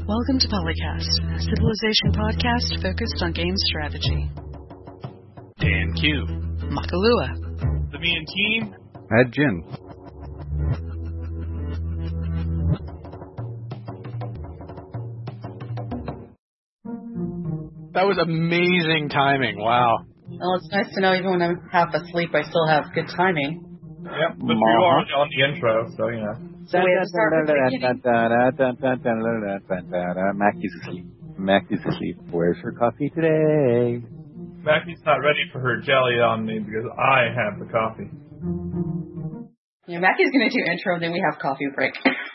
Welcome to Polycast, a Civilization podcast focused on game strategy. Dan Q. Makalua. The Me and Team. Ed Jin. That was amazing timing. Wow. Well, it's nice to know even when I'm half asleep, I still have good timing. Yep, but you are on the intro, so you know. So we have to start with the beginning. Mackie's asleep. Mackie's asleep. Where's her coffee today? Mackie's not ready for her jelly on me because I have the coffee. Yeah, Mackie's going to do intro, then we have coffee break.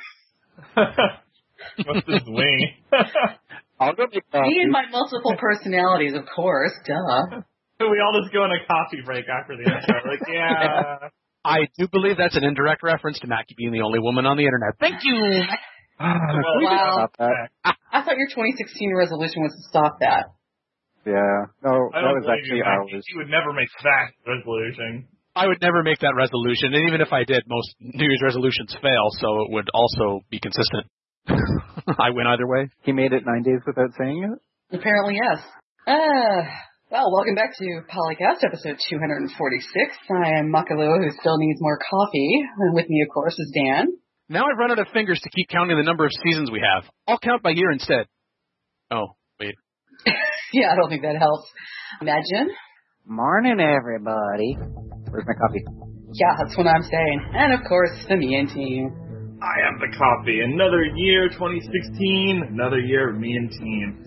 What's this wing? I'll go make coffee. Me and my multiple personalities, of course. Duh. We all just go on a coffee break after the intro. Like, yeah. I do believe that's an indirect reference to Mackie being the only woman on the internet. Thank you. Wow. I thought your 2016 resolution was to stop that. Yeah. No, I that don't was believe actually you, Mackie. ours. She would never make that resolution. I would never make that resolution, and even if I did, most New Year's resolutions fail, so it would also be consistent. I win either way. He made it 9 days without saying it? Apparently, yes. Well, welcome back to Polycast, episode 246. I am Makalua, who still needs more coffee. And with me, of course, is Dan. Now I've run out of fingers to keep counting the number of seasons we have. I'll count by year instead. Oh, wait. Yeah, I don't think that helps. Imagine. Morning, everybody. Where's my coffee? Yeah, that's what I'm saying. And, of course, the Me and Team. I am the coffee. Another year, 2016. Another year of Me and Team.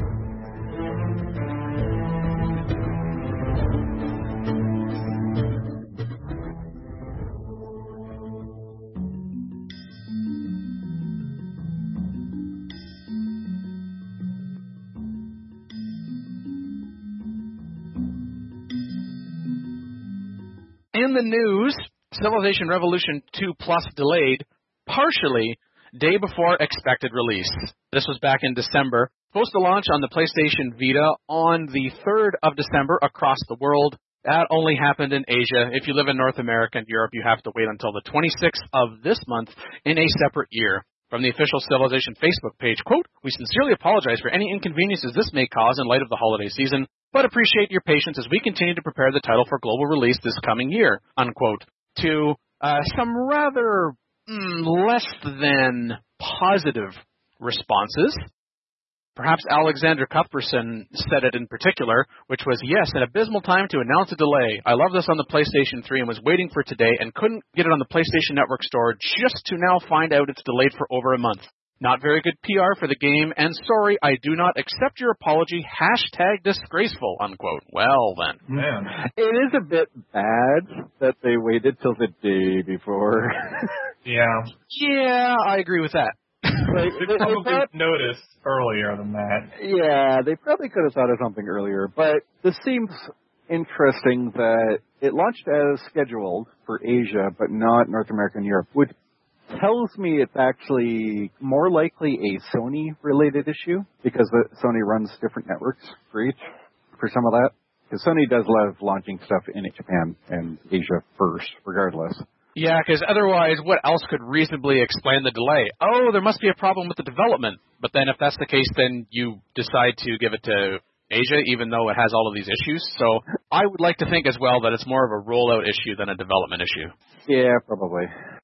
In the news, Civilization Revolution 2 Plus delayed, partially, day before expected release. This was back in December. Supposed to launch on the PlayStation Vita on the 3rd of December across the world. That only happened in Asia. If you live in North America and Europe, you have to wait until the 26th of this month in a separate year. From the official Civilization Facebook page, quote, "We sincerely apologize for any inconveniences this may cause in light of the holiday season, but appreciate your patience as we continue to prepare the title for global release this coming year," unquote. To some rather less than positive responses. Perhaps Alexander Cuthbertson said it in particular, which was, "Yes, an abysmal time to announce a delay. I love this on the PlayStation 3 and was waiting for today and couldn't get it on the PlayStation Network store just to now find out it's delayed for over a month. Not very good PR for the game, and sorry, I do not accept your apology. #disgraceful, unquote. Well, then. Man. It is a bit bad that they waited till the day before. Yeah. Yeah, I agree with that. They probably noticed earlier than that. Yeah, they probably could have thought of something earlier, but this seems interesting that it launched as scheduled for Asia, but not North America and Europe, which tells me it's actually more likely a Sony-related issue, because Sony runs different networks for each, for some of that. Because Sony does love launching stuff in Japan and Asia first, regardless. Yeah, because otherwise, what else could reasonably explain the delay? Oh, there must be a problem with the development. But then if that's the case, then you decide to give it to Asia, even though it has all of these issues. So I would like to think as well that it's more of a rollout issue than a development issue. Yeah, probably.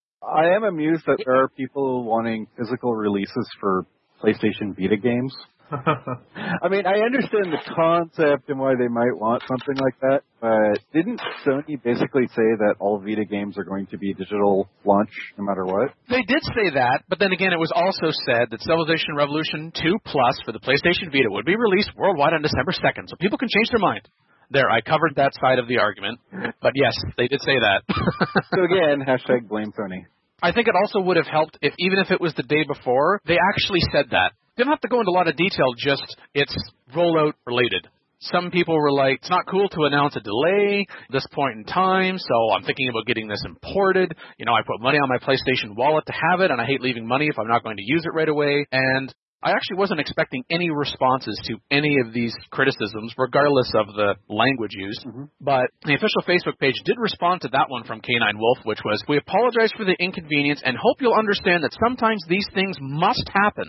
I am amused that there are people wanting physical releases for PlayStation Vita games. I mean, I understand the concept and why they might want something like that, but didn't Sony basically say that all Vita games are going to be digital launch no matter what? They did say that, but then again, it was also said that Civilization Revolution 2 Plus for the PlayStation Vita would be released worldwide on December 2nd, so people can change their mind. There, I covered that side of the argument, but yes, they did say that. So again, #blame Sony. I think it also would have helped if, even if it was the day before, they actually said that. Didn't have to go into a lot of detail, just it's rollout related. Some people were like, it's not cool to announce a delay at this point in time, so I'm thinking about getting this imported. You know, I put money on my PlayStation wallet to have it, and I hate leaving money if I'm not going to use it right away. And I actually wasn't expecting any responses to any of these criticisms, regardless of the language used. Mm-hmm. But the official Facebook page did respond to that one from K9 Wolf, which was, "We apologize for the inconvenience and hope you'll understand that sometimes these things must happen.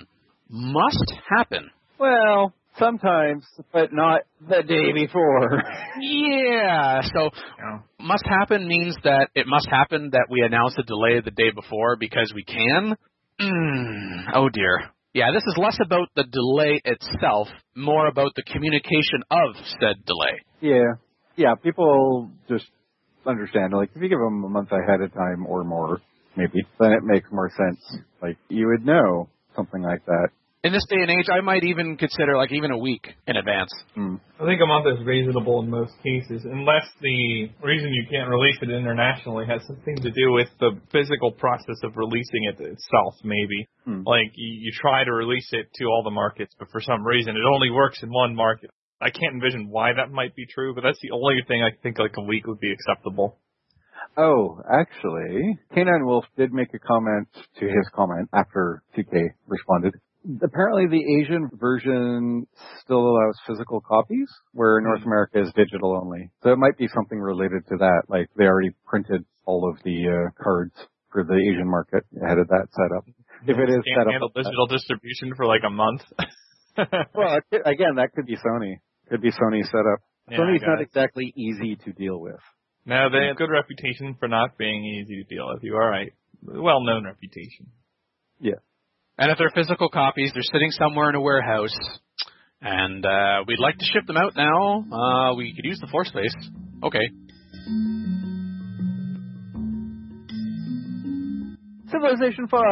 must happen. Well, sometimes, but not the day before. Yeah, so must happen means that it must happen that we announce a delay the day before because we can? Oh dear. Yeah, this is less about the delay itself, more about the communication of said delay. Yeah, people just understand. Like, if you give them a month ahead of time or more, maybe, then it makes more sense. Like, you would know something like that. In this day and age, I might even consider, like, even a week in advance. I think a month is reasonable in most cases, unless the reason you can't release it internationally has something to do with the physical process of releasing it itself, maybe. Like, you try to release it to all the markets, but for some reason it only works in one market. I can't envision why that might be true, but that's the only thing I think like a week would be acceptable. Oh, actually, K9 Wolf did make a comment to his comment after 2K responded. Apparently the Asian version still allows physical copies, where North America is digital only. So it might be something related to that, like they already printed all of the cards for the Asian market ahead of that setup. If it is set up, handle digital distribution for like a month. Well, again, that could be Sony. Could be Sony's setup. Yeah, Sony's not exactly easy to deal with. No, they have a good reputation for not being easy to deal with. You are right. Well-known reputation. Yeah. And if they're physical copies, they're sitting somewhere in a warehouse, and we'd like to ship them out now. We could use the floor space. Okay. Civilization 5,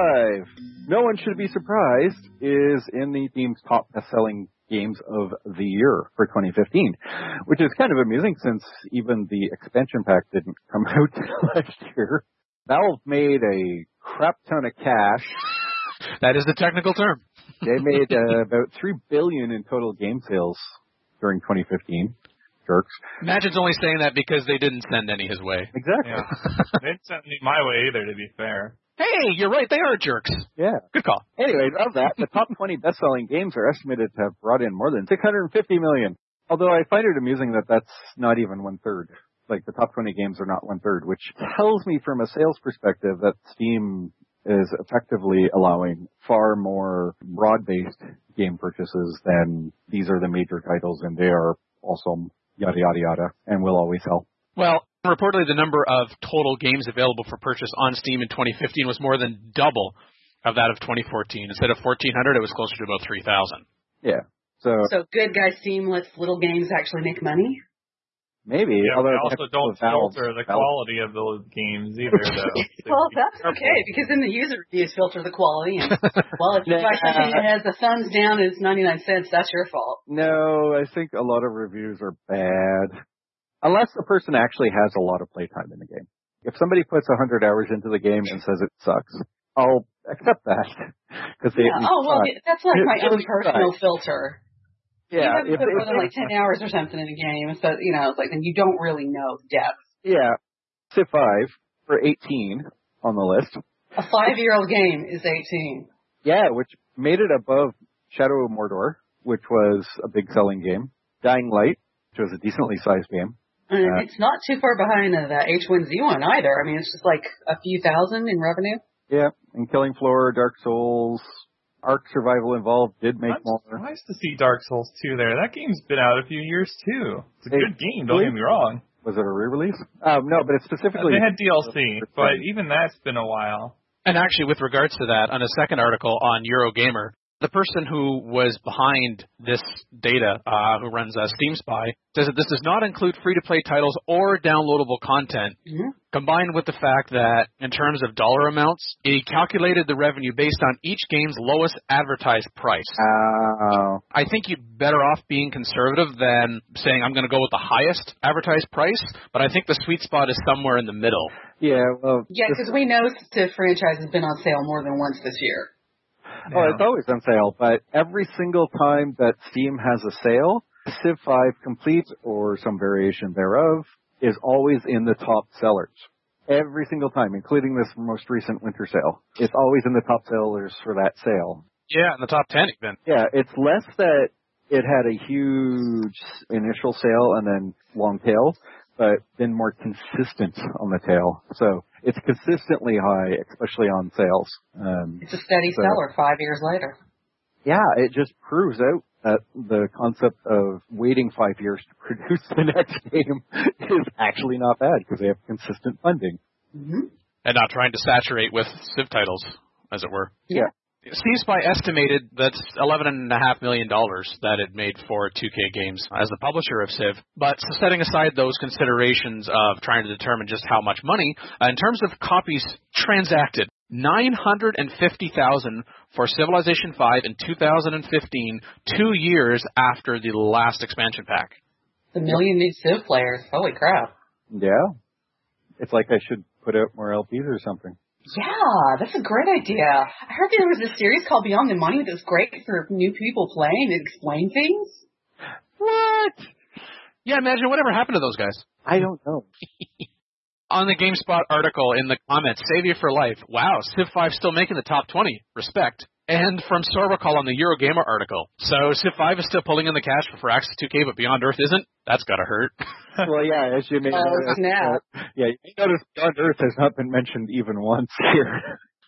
no one should be surprised, is in the Steam's top best-selling games of the year for 2015, which is kind of amusing since even the expansion pack didn't come out last year. Valve made a crap ton of cash. That is the technical term. They made about $3 billion in total game sales during 2015. Jerks. Imagina's only saying that because they didn't send any his way. Exactly. Yeah. They didn't send any my way either, to be fair. Hey, you're right. They are jerks. Yeah. Good call. Anyway, of that, the top 20 best-selling games are estimated to have brought in more than $650 million. Although I find it amusing that that's not even one-third. Like, the top 20 games are not one-third, which tells me from a sales perspective that Steam is effectively allowing far more broad-based game purchases than these are the major titles and they are awesome, yada, yada, yada, and will always sell. Well, reportedly the number of total games available for purchase on Steam in 2015 was more than double of that of 2014. Instead of 1,400, it was closer to about 3,000. Yeah. So good guys Steam lets little games actually make money? Maybe. Yeah, although we also don't filter the quality of those games either, though. Well, that's okay, because then the user reviews filter the quality. And, well, if you buy something that has the thumbs down and it's 99 cents, that's your fault. No, I think a lot of reviews are bad. Unless the person actually has a lot of playtime in the game. If somebody puts 100 hours into the game and says it sucks, I'll accept that. That's like my own personal filter. Yeah, you haven't put more than like 10 hours or something in a game, so, it's like, then you don't really know depth. Yeah. Civ 5 for 18 on the list. A 5-year-old game is 18. Yeah, which made it above Shadow of Mordor, which was a big selling game. Dying Light, which was a decently sized game. It's not too far behind the H1Z1 either. I mean, it's just like a few thousand in revenue. Yeah, and Killing Floor, Dark Souls, Ark Survival Involved did make more. I'm surprised to see Dark Souls 2 there. That game's been out a few years, too. It's a good game, don't get me wrong. Was it a re-release? No, but it's specifically... They had DLC, but even that's been a while. And actually, with regards to that, on a second article on Eurogamer, the person who was behind this data, who runs Steam Spy, says that this does not include free-to-play titles or downloadable content, combined with the fact that, in terms of dollar amounts, he calculated the revenue based on each game's lowest advertised price. I think you're better off being conservative than saying, I'm going to go with the highest advertised price, but I think the sweet spot is somewhere in the middle. Yeah, well... Yeah, because we know the franchise has been on sale more than once this year. Oh, it's always on sale, but every single time that Steam has a sale, Civ 5 Complete, or some variation thereof, is always in the top sellers. Every single time, including this most recent winter sale. It's always in the top sellers for that sale. Yeah, in the top 10 even. Yeah, it's less that it had a huge initial sale and then long tail, but been more consistent on the tail. So it's consistently high, especially on sales. It's a steady seller 5 years later. Yeah, it just proves out that the concept of waiting 5 years to produce the next game is actually not bad because they have consistent funding. Mm-hmm. And not trying to saturate with Civ titles, as it were. Yeah. C-Spy estimated that's $11.5 million that it made for 2K Games as the publisher of Civ. But setting aside those considerations of trying to determine just how much money, in terms of copies transacted, 950,000 for Civilization V in 2015, 2 years after the last expansion pack. The million new Civ players. Holy crap. Yeah. It's like I should put out more LPs or something. Yeah, that's a great idea. I heard there was a series called Beyond the Money that's great for new people playing and explain things. What? Yeah, imagine whatever happened to those guys. I don't know. On the GameSpot article in the comments, save you for life. Wow, Civ 5 still making the top 20. Respect. And from Sorbacall on the Eurogamer article. So Civ 5 is still pulling in the cash for Firaxis 2K, but Beyond Earth isn't? That's gotta hurt. Well, yeah, as you may notice. Yeah, you may notice Beyond Earth has not been mentioned even once here.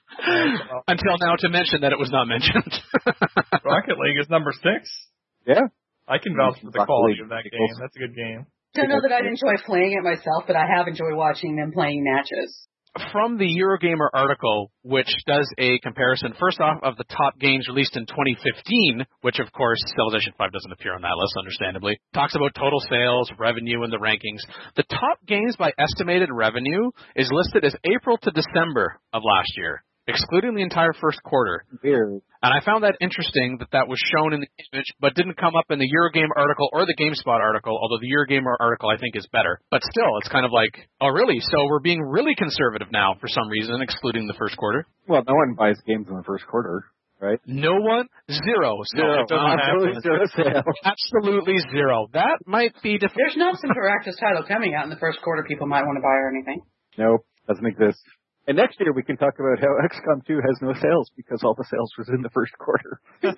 Until now to mention that it was not mentioned. Rocket League is number 6. Yeah. I can vouch for the quality of that game. That's a good game. Don't know that I'd enjoy playing it myself, but I have enjoyed watching them playing matches. From the Eurogamer article, which does a comparison, first off, of the top games released in 2015, which, of course, Civilization 5 doesn't appear on that list, understandably, talks about total sales, revenue, and the rankings. The top games by estimated revenue is listed as April to December of last year, excluding the entire first quarter. Weird. And I found that interesting that was shown in the image, but didn't come up in the Eurogamer article or the GameSpot article, although the Eurogamer article I think is better. But still, it's kind of like, oh really? So we're being really conservative now for some reason, excluding the first quarter? Well, no one buys games in the first quarter, right? No one? Zero. Zero. Absolutely zero. That might be different. There's not some Firaxis title coming out in the first quarter people might want to buy or anything. Nope, doesn't exist. And next year we can talk about how XCOM 2 has no sales because all the sales was in the first quarter. You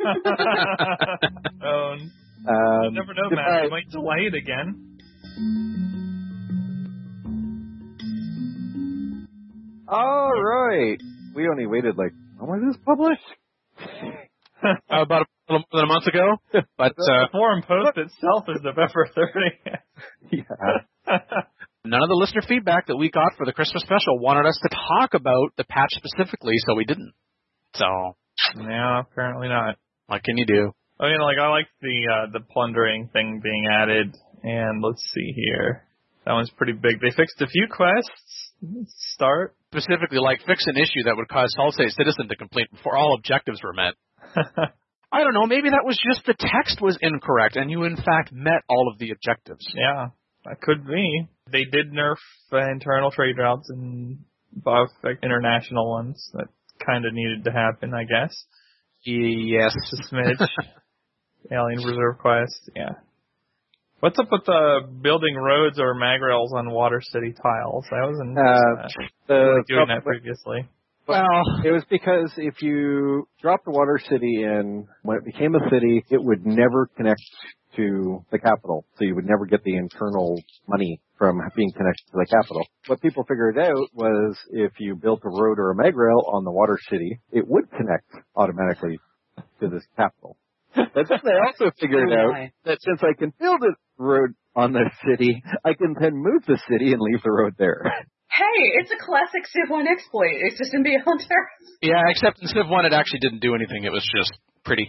never know, man. You might delay it again. All right. We only waited when was this published? About a little more than a month ago. But the forum post itself is November 30th. Yeah. None of the listener feedback that we got for the Christmas special wanted us to talk about the patch specifically, so we didn't. So, yeah, apparently not. What can you do? I mean, I like the plundering thing being added, and let's see here. That one's pretty big. They fixed a few quests. Let's start. Specifically, fix an issue that would cause Salsay Citizen to complete before all objectives were met. I don't know, maybe that was just the text was incorrect, and you in fact met all of the objectives. Yeah. That could be. They did nerf internal trade routes and both international ones. That kind of needed to happen, I guess. Yes. Just a smidge. Alien Reserve Quest, yeah. What's up with building roads or magrails on Water City tiles? I wasn't doing that previously. Well, it was because if you dropped the Water City in, when it became a city, it would never connect to the capital. So you would never get the internal money from being connected to the capital. What people figured out was if you built a road or a magrail on the Water City, it would connect automatically to this capital. But then they also figured out that since I can build a road on the city, I can then move the city and leave the road there. Hey, it's a classic Civ 1 exploit. It's just in Beyond Earth. Yeah, except in Civ 1 it actually didn't do anything. It was just pretty.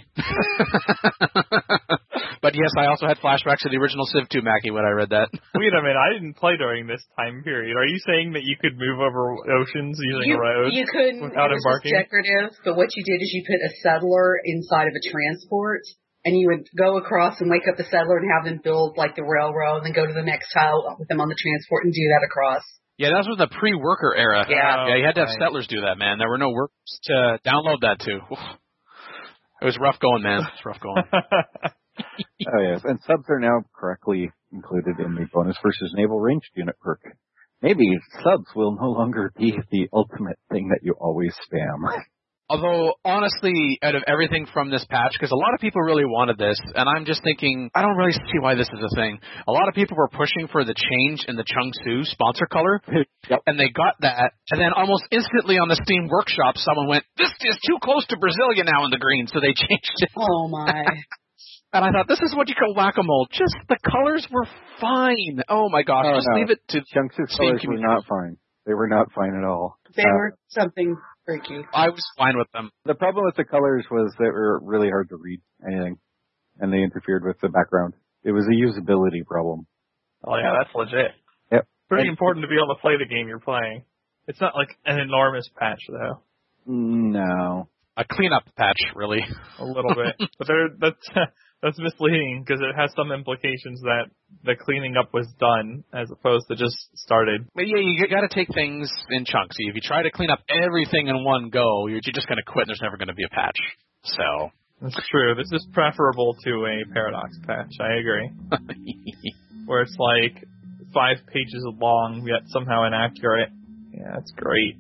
But yes, I also had flashbacks to the original Civ 2, Mackie, when I read that. Wait a minute, I didn't play during this time period. Are you saying that you could move over oceans using a road? You couldn't. Without embarking? It was just decorative, but what you did is you put a settler inside of a transport, and you would go across and wake up the settler and have them build the railroad, and then go to the next tile with them on the transport and do that across. Yeah, that was the pre-worker era. Yeah. Yeah, you had to have settlers do that, man. There were no workers to download that to. Oof. It was rough going, man. It's rough going. Oh, yes. And subs are now correctly included in the bonus versus naval ranged unit perk. Maybe subs will no longer be the ultimate thing that you always spam. Although, honestly, out of everything from this patch, because a lot of people really wanted this, and I'm just thinking, I don't really see why this is a thing. A lot of people were pushing for the change in the Changsu sponsor color, and they got that, and then almost instantly on the Steam Workshop, someone went, this is too close to Brasilia now in the green, so they changed it. Oh, my. And I thought, this is what you call whack-a-mole. Just the colors were fine. Oh, my gosh. Oh, just no. leave it to Changsu colors were not fine. They were not fine at all. They were something freaky. I was fine with them. The problem with the colors was they were really hard to read anything, and they interfered with the background. It was a usability problem. Oh, yeah, that's legit. Yep. Pretty important to be able to play the game you're playing. It's not like an enormous patch, though. No. A cleanup patch, really. A little bit. But that's misleading, because it has some implications that the cleaning up was done as opposed to just started. But yeah, you got to take things in chunks. If you try to clean up everything in one go, you're just going to quit, and there's never going to be a patch. So That's true. This is preferable to a Paradox patch. I agree. Where it's like 5 pages long, yet somehow inaccurate. Yeah, that's great.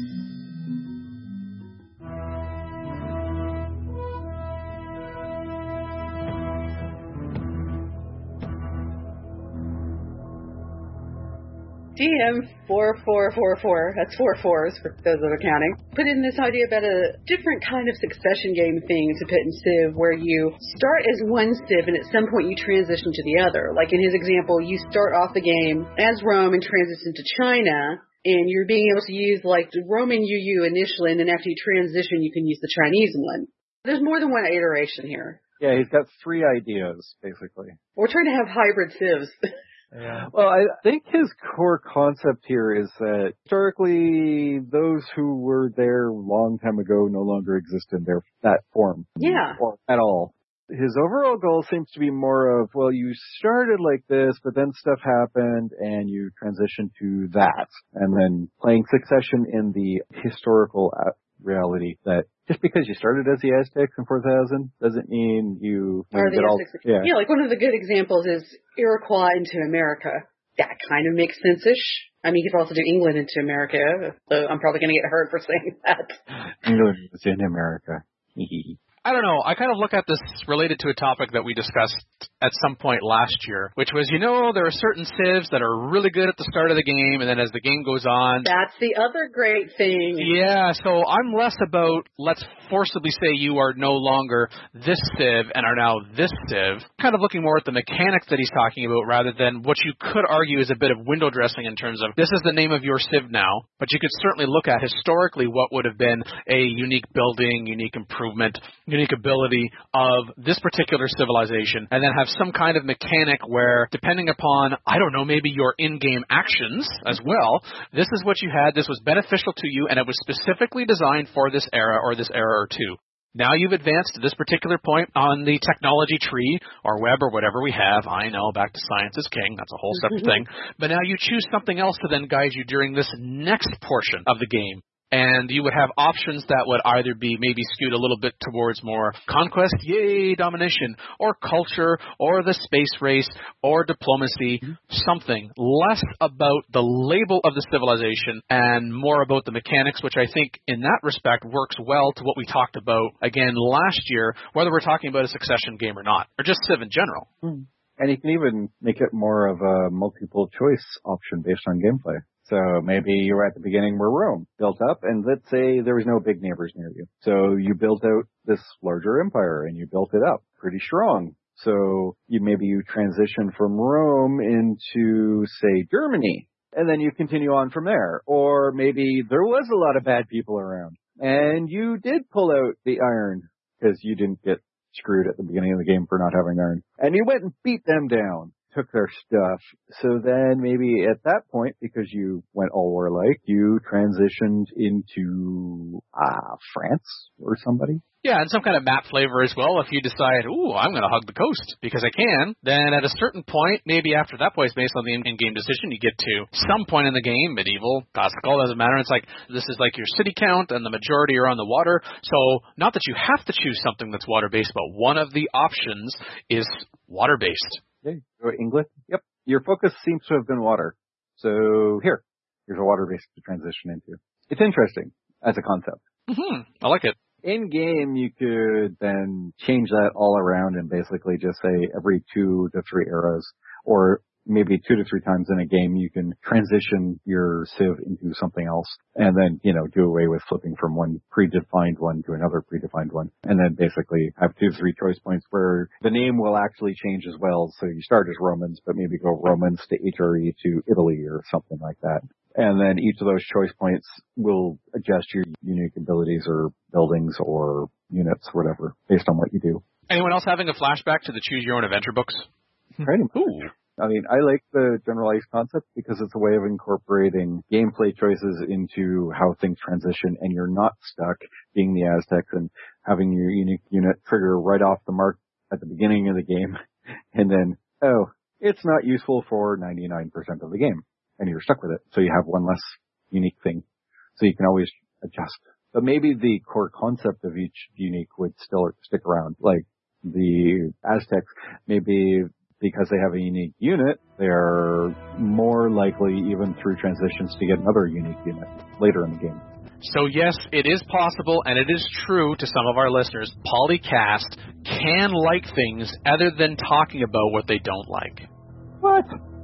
DM4444, that's 4 4s for those that are counting, put in this idea about a different kind of succession game thing to Pit and Civ, where you start as one Civ and at some point you transition to the other. Like in his example, you start off the game as Rome and transition to China, and you're being able to use like the Roman UU initially, and then after you transition you can use the Chinese one. There's more than one iteration here. Yeah, he's got 3 ideas, basically. We're trying to have hybrid Civs. Yeah. Well, I think his core concept here is that historically, those who were there a long time ago no longer exist in that form. Yeah. Or at all. His overall goal seems to be more of, well, you started like this, but then stuff happened and you transitioned to that. And then playing Succession in the historical reality that just because you started as the Aztecs in 4000 doesn't mean you get all... Yeah, like one of the good examples is Iroquois into America. That kind of makes sense-ish. I mean, you could also do England into America, so I'm probably going to get hurt for saying that. England is in America. I don't know. I kind of look at this related to a topic that we discussed at some point last year, which was, there are certain civs that are really good at the start of the game, and then as the game goes on... That's the other great thing. Yeah, so I'm less about, let's forcibly say you are no longer this civ and are now this civ, kind of looking more at the mechanics that he's talking about rather than what you could argue is a bit of window dressing in terms of, this is the name of your civ now, but you could certainly look at historically what would have been a unique building, unique improvement, unique ability of this particular civilization, and then have some kind of mechanic where, depending upon, I don't know, maybe your in-game actions as well, this is what you had, this was beneficial to you, and it was specifically designed for this era or this era or two. Now you've advanced to this particular point on the technology tree, or web, or whatever we have. I know, back to science is king, that's a whole separate thing. But now you choose something else to then guide you during this next portion of the game. And you would have options that would either be maybe skewed a little bit towards more conquest, yay, domination, or culture, or the space race, or diplomacy, something less about the label of the civilization and more about the mechanics, which I think in that respect works well to what we talked about again last year, whether we're talking about a succession game or not, or just Civ in general. And you can even make it more of a multiple choice option based on gameplay. So maybe you were at the beginning where Rome built up, and let's say there was no big neighbors near you. So you built out this larger empire, and you built it up pretty strong. So you transition from Rome into, say, Germany, and then you continue on from there. Or maybe there was a lot of bad people around, and you did pull out the iron because you didn't get screwed at the beginning of the game for not having iron. And you went and beat them down. Took their stuff. So then maybe at that point, because you went all warlike, you transitioned into France or somebody. Yeah, and some kind of map flavor as well. If you decide, I'm going to hug the coast because I can, then at a certain point, maybe after that point, based on the in-game decision, you get to some point in the game, medieval, classical, doesn't matter. It's like, this is like your city count and the majority are on the water. So not that you have to choose something that's water-based, but one of the options is water-based. Yeah, England. Yep. Your focus seems to have been water. So here's a water base to transition into. It's interesting as a concept. I like it. In game, you could then change that all around and basically just say every 2 to 3 eras, or maybe 2 to 3 times in a game, you can transition your Civ into something else, and then, do away with flipping from one predefined one to another predefined one, and then basically have 2 to 3 choice points where the name will actually change as well. So you start as Romans, but maybe go Romans to HRE to Italy or something like that. And then each of those choice points will adjust your unique abilities or buildings or units, whatever, based on what you do. Anyone else having a flashback to the Choose Your Own Adventure books? Pretty much. I mean, I like the generalized concept because it's a way of incorporating gameplay choices into how things transition, and you're not stuck being the Aztecs and having your unique unit trigger right off the mark at the beginning of the game, and then, it's not useful for 99% of the game, and you're stuck with it. So you have one less unique thing. So you can always adjust. But maybe the core concept of each unique would still stick around. Like the Aztecs, maybe because they have a unique unit, they're more likely, even through transitions, to get another unique unit later in the game. So yes, it is possible, and it is true to some of our listeners, Polycast can like things other than talking about what they don't like. What?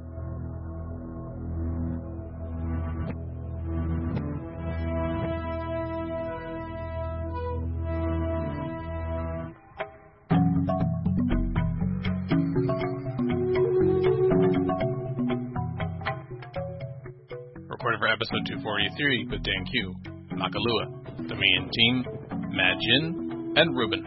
Recorded for episode 243 with Dan Q, Makalua, the main team, Mad Jin, and Ruben.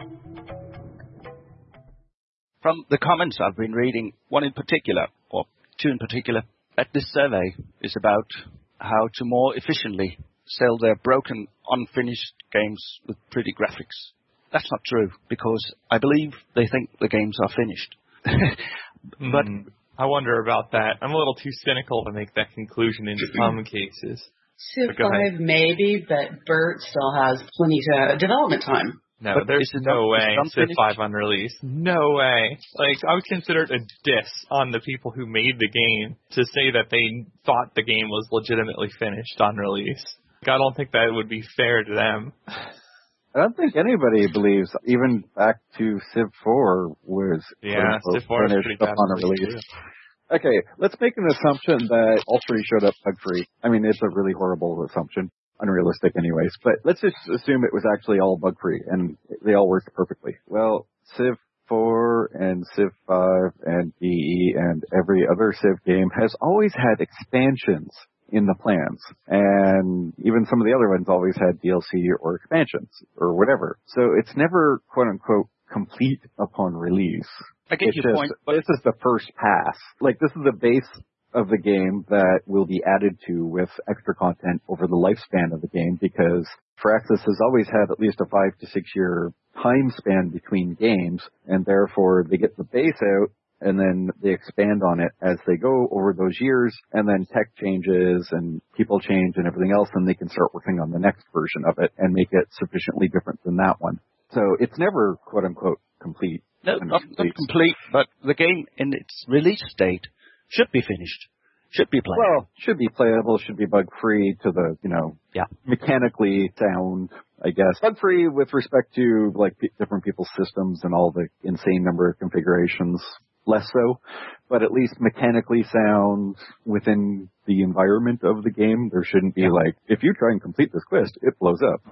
From the comments I've been reading, one in particular, or 2 in particular, that this survey is about how to more efficiently sell their broken, unfinished games with pretty graphics. That's not true, because I believe they think the games are finished. But I wonder about that. I'm a little too cynical to make that conclusion in some cases. Civ 5 maybe, but Bert still has plenty of development time. No, but there's no way Civ 5 unreleased. No way. Like, I would consider it a diss on the people who made the game to say that they thought the game was legitimately finished on release. Like, I don't think that would be fair to them. I don't think anybody believes, even back to Civ 4 was Civ 4 is pretty bad on a release. Okay, let's make an assumption that all 3 showed up bug-free. I mean, it's a really horrible assumption, unrealistic anyways, but let's just assume it was actually all bug-free and they all worked perfectly. Well, Civ 4 and Civ 5 and DE and every other Civ game has always had expansions in the plans, and even some of the other ones always had DLC or expansions or whatever. So it's never, quote-unquote, complete upon release. I get your point. But this is the first pass. Like, this is the base of the game that will be added to with extra content over the lifespan of the game, because Firaxis has always had at least a 5 to 6 year time span between games, and therefore they get the base out and then they expand on it as they go over those years, and then tech changes and people change and everything else, and they can start working on the next version of it and make it sufficiently different than that one. So it's never, quote-unquote, complete. No, not complete, but the game in its release state should be finished, should be playable. Well, should be playable, should be bug-free to the, mechanically sound, I guess. Bug-free with respect to, like, different people's systems and all the insane number of configurations. Less so, but at least mechanically sound within the environment of the game. There shouldn't be like, if you try and complete this quest, it blows up.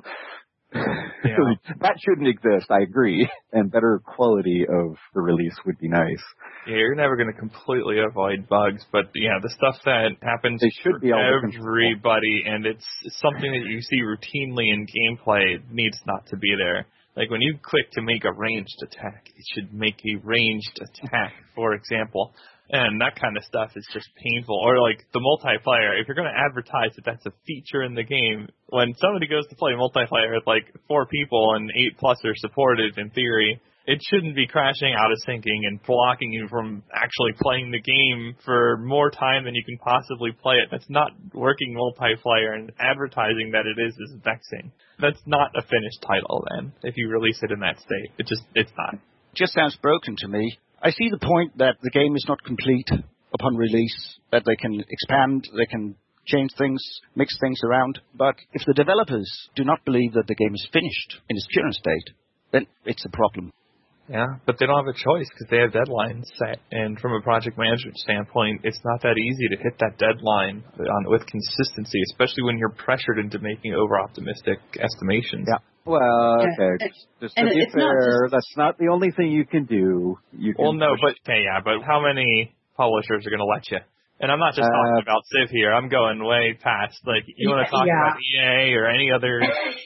That shouldn't exist, I agree. And better quality of the release would be nice. Yeah, you're never going to completely avoid bugs, but the stuff that happens should be everybody, and it's something that you see routinely in gameplay, needs not to be there. Like, when you click to make a ranged attack, it should make a ranged attack, for example. And that kind of stuff is just painful. Or, like, the multiplayer. If you're going to advertise that that's a feature in the game, when somebody goes to play multiplayer with, like, 4 people and 8+ are supported, in theory, it shouldn't be crashing, out of syncing, and blocking you from actually playing the game for more time than you can possibly play it. That's not working multiplayer, and advertising that it is vexing. That's not a finished title, then, if you release it in that state. It's not. It just sounds broken to me. I see the point that the game is not complete upon release, that they can expand, they can change things, mix things around. But if the developers do not believe that the game is finished in its current state, then it's a problem. Yeah, but they don't have a choice because they have deadlines set. And from a project management standpoint, it's not that easy to hit that deadline with consistency, especially when you're pressured into making over-optimistic estimations. Yeah. Well, okay. Just to be fair, that's not the only thing you can do. But how many publishers are going to let you? And I'm not just talking about Civ here. I'm going way past. Like, you want to talk about EA or any other...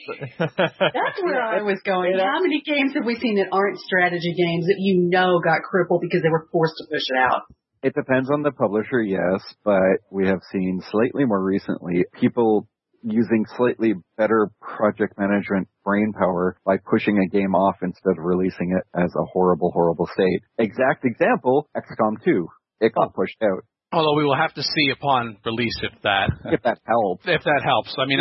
That's where I was going. How many games have we seen that aren't strategy games that got crippled because they were forced to push it out? It depends on the publisher, yes, but we have seen slightly more recently people using slightly better project management brain power by pushing a game off instead of releasing it as a horrible, horrible state. Exact example, XCOM 2. It got pushed out. Although we will have to see upon release if that helps. If that helps. I mean,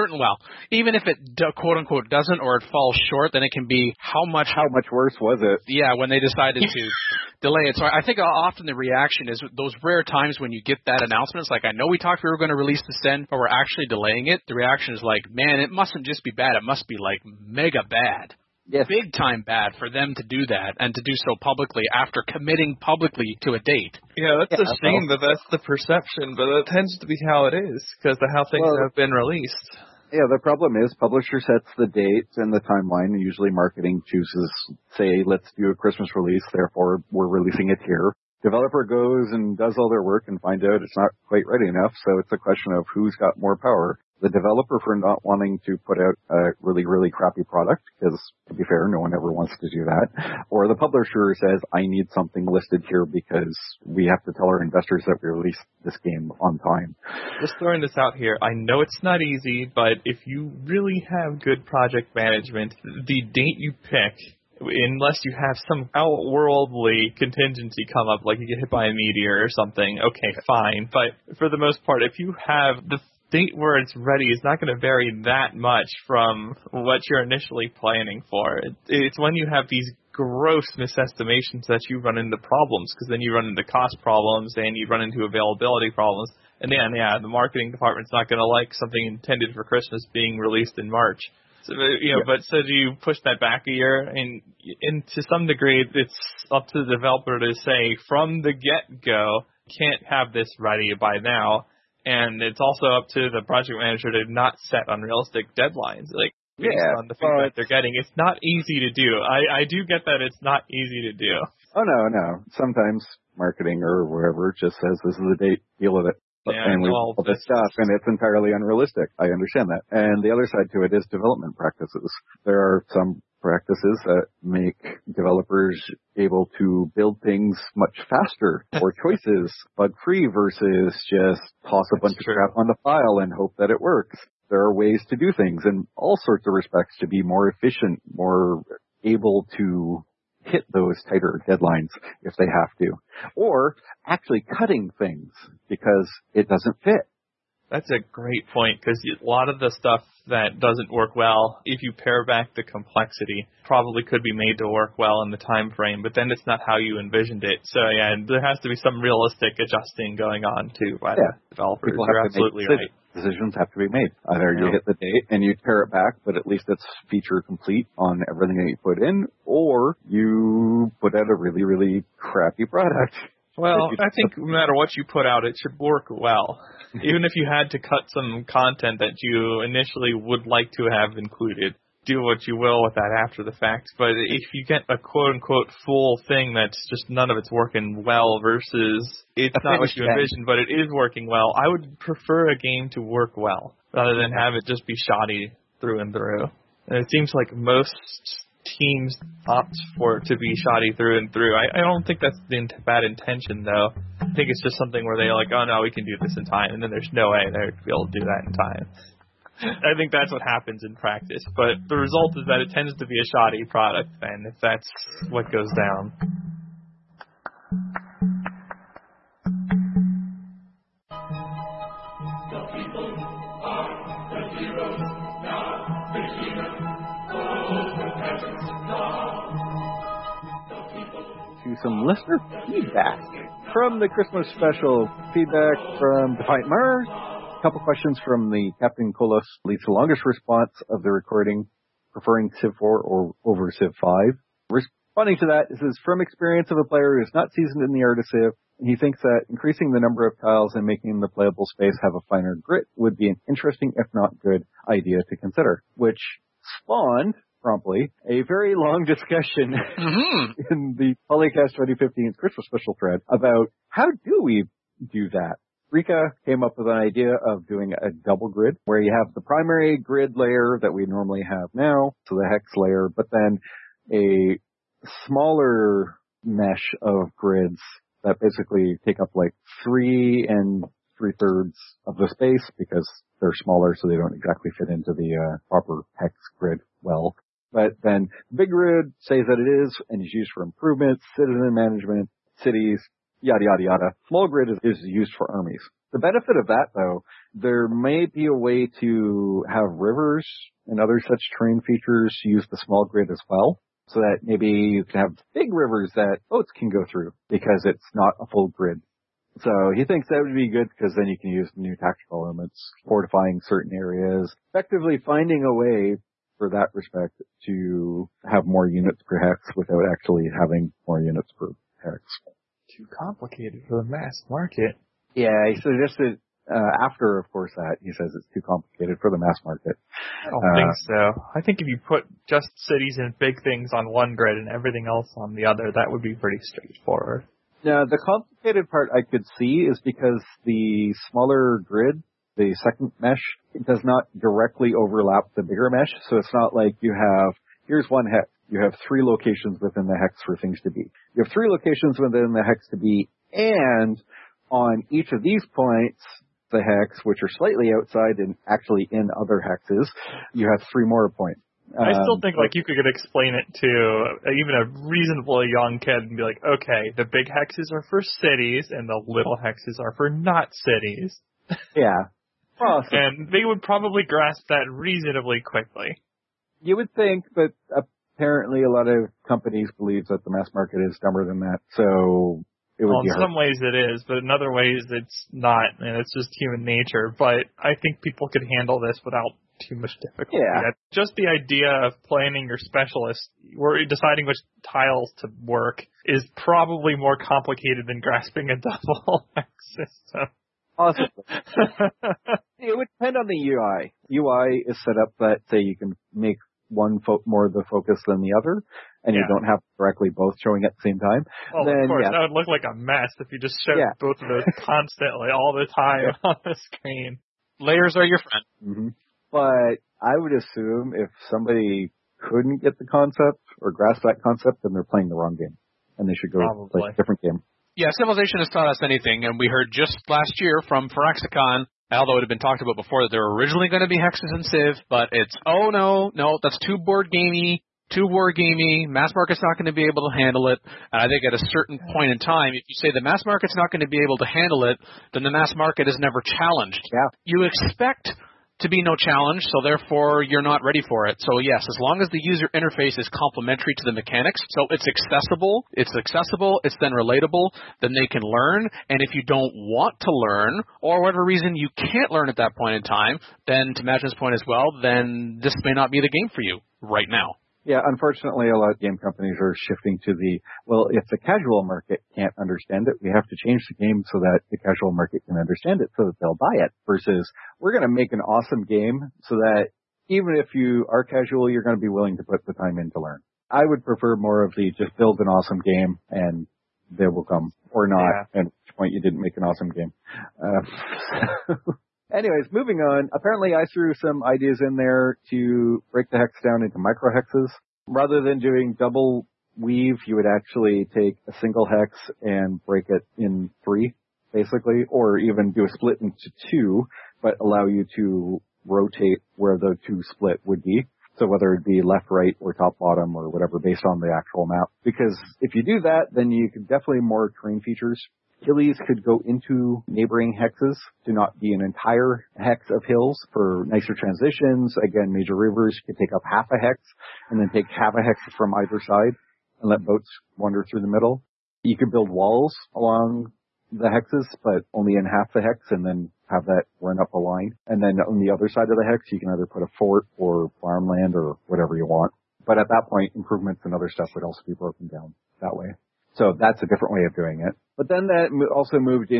even if it quote unquote doesn't or it falls short, then it can be how much worse was it? Yeah, when they decided to delay it. So I think often the reaction is those rare times when you get that announcement. It's like, I know we talked we were going to release this then, but we're actually delaying it. The reaction is like, man, it mustn't just be bad. It must be like mega bad. Yes. Big time bad for them to do that and to do so publicly after committing publicly to a date. Yeah, that's a shame that that's the perception, but that tends to be how it is because of how things have been released. Yeah, the problem is publisher sets the date and the timeline, and usually marketing chooses, say, let's do a Christmas release, therefore we're releasing it here. Developer goes and does all their work and find out it's not quite ready enough, so it's a question of who's got more power. The developer for not wanting to put out a really, really crappy product, because to be fair, no one ever wants to do that. Or the publisher says, I need something listed here because we have to tell our investors that we released this game on time. Just throwing this out here, I know it's not easy, but if you really have good project management, the date you pick, unless you have some outworldly contingency come up, like you get hit by a meteor or something, okay, fine. But for the most part, if you have the date where it's ready is not going to vary that much from what you're initially planning for. It's when you have these gross misestimations that you run into problems, because then you run into cost problems and you run into availability problems. And then, the marketing department's not going to like something intended for Christmas being released in March. So, but so do you push that back a year? And to some degree, it's up to the developer to say from the get-go, can't have this ready by now. And it's also up to the project manager to not set unrealistic deadlines, like based on the feedback they're getting. It's not easy to do. I do get that it's not easy to do. Oh, no. Sometimes marketing or wherever just says this is the date, deal with it. And we all this stuff, and it's entirely unrealistic. I understand that. And the other side to it is development practices. There are some practices that make developers able to build things much faster, or choices bug-free versus just toss a bunch of crap on the file and hope that it works. There are ways to do things in all sorts of respects to be more efficient, more able to hit those tighter deadlines if they have to, or actually cutting things because it doesn't fit. That's a great point, because a lot of the stuff that doesn't work well, if you pare back the complexity, probably could be made to work well in the time frame, but then it's not how you envisioned it. So, there has to be some realistic adjusting going on, too, by the developers. You're absolutely right. Decisions have to be made. Either you hit the date and you pare it back, but at least it's feature complete on everything that you put in, or you put out a really, really crappy product. Well, I think no matter what you put out, it should work well. Even if you had to cut some content that you initially would like to have included, do what you will with that after the fact. But if you get a quote-unquote full thing that's just none of it's working well versus it's not what you envisioned, but it is working well, I would prefer a game to work well rather than have it just be shoddy through and through. And it seems like most teams opt for it to be shoddy through and through. I don't think that's the bad intention, though. I think it's just something where they're like, oh, no, we can do this in time, and then there's no way they're going to be able to do that in time. I think that's what happens in practice, but the result is that it tends to be a shoddy product, and if that's what goes down. To some listener feedback from the Christmas special. Feedback from Defiant Mars, A couple questions from the Captain Colas leads to the longest response of the recording, preferring Civ 4 or over Civ 5. Responding to that, this is from experience of a player who is not seasoned in the art of Civ, and he thinks that increasing the number of tiles and making the playable space have a finer grit would be an interesting, if not good, idea to consider, which spawned, promptly, a very long discussion in the Polycast 2015's Christmas special thread about how do we do that. Rika came up with an idea of doing a double grid where you have the primary grid layer that we normally have now, so the hex layer, but then a smaller mesh of grids that basically take up like 3 3/3 of the space because they're smaller, so they don't exactly fit into the proper hex grid well. But then the big grid says that it is and is used for improvements, citizen management, cities, yada, yada, yada. Small grid is used for armies. The benefit of that, though, there may be a way to have rivers and other such terrain features use the small grid as well, so that maybe you can have big rivers that boats can go through because it's not a full grid. So he thinks that would be good because then you can use new tactical elements, fortifying certain areas, effectively finding a way for that respect to have more units per hex without actually having more units per hex. Too complicated for the mass market. Yeah, he suggested after, of course, that he says it's too complicated for the mass market. I don't think so. I think if you put just cities and big things on one grid and everything else on the other, that would be pretty straightforward. Now, the complicated part I could see is because the smaller grid, the second mesh, it does not directly overlap the bigger mesh. So it's not like you have, here's one hex. You have 3 locations within the hex for things to be. You have 3 locations within the hex to be, and on each of these points, the hex, which are slightly outside and actually in other hexes, you have 3 more points. I still think like you could explain it to even a reasonably young kid and be like, okay, the big hexes are for cities and the little hexes are for not cities. Yeah. Well, and they would probably grasp that reasonably quickly. You would think, but apparently a lot of companies believe that the mass market is dumber than that, so it would be hard. In some ways it is, but in other ways it's not, and it's just human nature. But I think people could handle this without too much difficulty. Yeah. Just the idea of planning your specialist, or deciding which tiles to work, is probably more complicated than grasping a double hex system. Awesome. It would depend on the UI. UI is set up that, say, you can make one more the focus than the other, and you don't have directly both showing at the same time. Well, then, of course, that would look like a mess if you just showed both of those constantly, all the time on the screen. Layers are your friend. Mm-hmm. But I would assume if somebody couldn't get the concept or grasp that concept, then they're playing the wrong game, and they should go play a different game. Yeah, Civilization has taught us anything, and we heard just last year from Phyrexicon, although it had been talked about before, that there were originally going to be hexes in Civ, but it's, oh no, that's too board gamey, too war gamey, mass market's not going to be able to handle it, and I think at a certain point in time, if you say the mass market's not going to be able to handle it, then the mass market is never challenged. Yeah. You expect to be no challenge, so therefore you're not ready for it. So yes, as long as the user interface is complementary to the mechanics, so it's accessible, it's then relatable, then they can learn, and if you don't want to learn, or whatever reason you can't learn at that point in time, then to Madgen's point as well, then this may not be the game for you right now. Yeah, unfortunately, a lot of game companies are shifting to if the casual market can't understand it, we have to change the game so that the casual market can understand it so that they'll buy it, versus we're going to make an awesome game so that even if you are casual, you're going to be willing to put the time in to learn. I would prefer more of the just build an awesome game and they will come, or not, at which point you didn't make an awesome game. Anyways, moving on. Apparently I threw some ideas in there to break the hex down into microhexes. Rather than doing double weave, you would actually take a single hex and break it in 3, basically, or even do a split into 2, but allow you to rotate where the 2 split would be. So whether it be left, right, or top, bottom, or whatever based on the actual map. Because if you do that, then you can definitely more terrain features. Hillies could go into neighboring hexes to not be an entire hex of hills for nicer transitions. Again, major rivers could take up half a hex and then take half a hex from either side and let boats wander through the middle. You could build walls along the hexes, but only in half the hex, and then have that run up a line. And then on the other side of the hex, you can either put a fort or farmland or whatever you want. But at that point, improvements and other stuff would also be broken down that way. So that's a different way of doing it. But then that also moved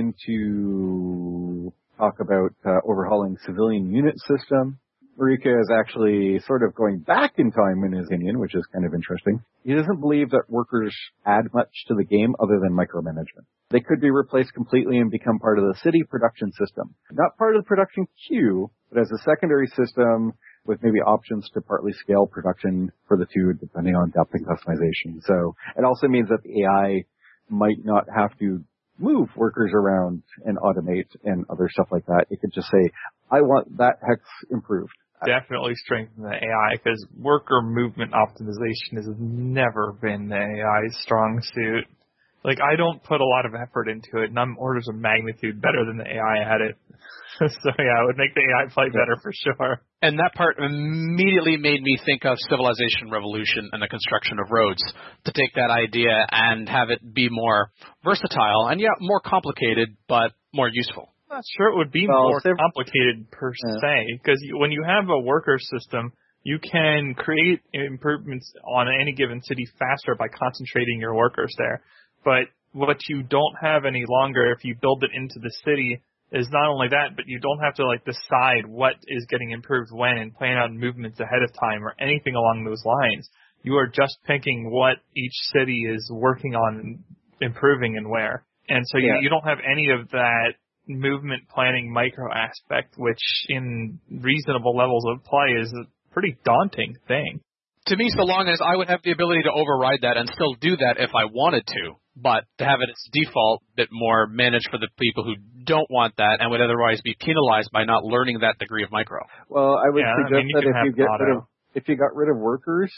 into talk about overhauling civilian unit system. Marika is actually sort of going back in time in his opinion, which is kind of interesting. He doesn't believe that workers add much to the game other than micromanagement. They could be replaced completely and become part of the city production system. Not part of the production queue, but as a secondary system with maybe options to partly scale production for the two depending on depth and customization. So it also means that the AI might not have to move workers around and automate and other stuff like that. It could just say, I want that hex improved. Definitely strengthen the AI, because worker movement optimization has never been the AI's strong suit. Like, I don't put a lot of effort into it, and I'm orders of magnitude better than the AI at it. So yeah, it would make the AI play better for sure. And that part immediately made me think of Civilization Revolution and the construction of roads, to take that idea and have it be more versatile and, yeah, more complicated, but more useful. I'm not sure it would be more complicated per se, because when you have a worker system, you can create improvements on any given city faster by concentrating your workers there. But what you don't have any longer, if you build it into the city, is not only that, but you don't have to decide what is getting improved when and plan out movements ahead of time or anything along those lines. You are just picking what each city is working on improving and where. And so you don't have any of that movement planning micro aspect, which in reasonable levels of play is a pretty daunting thing. To me, so long as I would have the ability to override that and still do that if I wanted to, but to have it as default, a bit more managed for the people who don't want that and would otherwise be penalized by not learning that degree of micro. Well, I would suggest that if you got rid of workers,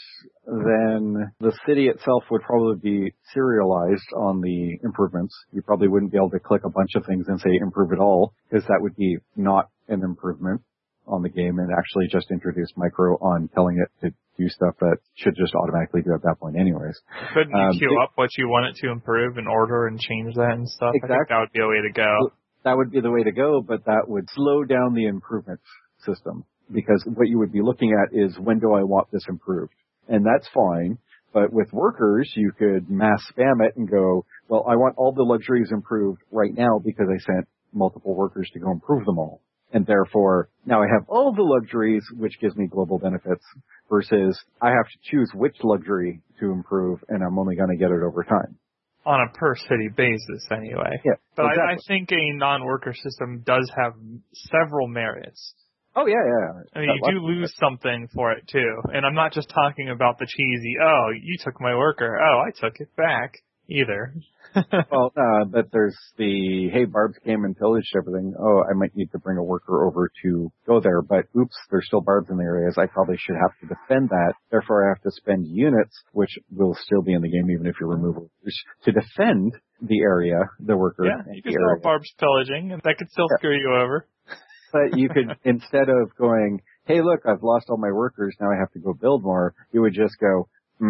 then the city itself would probably be serialized on the improvements. You probably wouldn't be able to click a bunch of things and say improve it all, because that would be not an improvement on the game and actually just introduce micro on telling it to do stuff that should just automatically do at that point anyways. Couldn't you queue up what you want it to improve in order and change that and stuff? Exactly. I think that would be a way to go. That would be the way to go, but that would slow down the improvement system, because what you would be looking at is, when do I want this improved? And that's fine, but with workers, you could mass spam it and go, well, I want all the luxuries improved right now because I sent multiple workers to go improve them all. And therefore, now I have all the luxuries, which gives me global benefits, versus I have to choose which luxury to improve, and I'm only going to get it over time. On a per-city basis, anyway. Yeah, but exactly. I think a non-worker system does have several merits. Oh, yeah. I mean, you do lose something for it, too. And I'm not just talking about the cheesy, oh, you took my worker, oh, I took it back, either. Well, but there's the, hey, Barbs came and pillaged everything. Oh, I might need to bring a worker over to go there, but oops, there's still Barbs in the areas. I probably should have to defend that. Therefore, I have to spend units, which will still be in the game even if you remove workers, to defend the area, the worker. Yeah, you can still have Barbs pillaging, and that could still screw you over. But you could, instead of going, hey, look, I've lost all my workers, now I have to go build more, you would just go,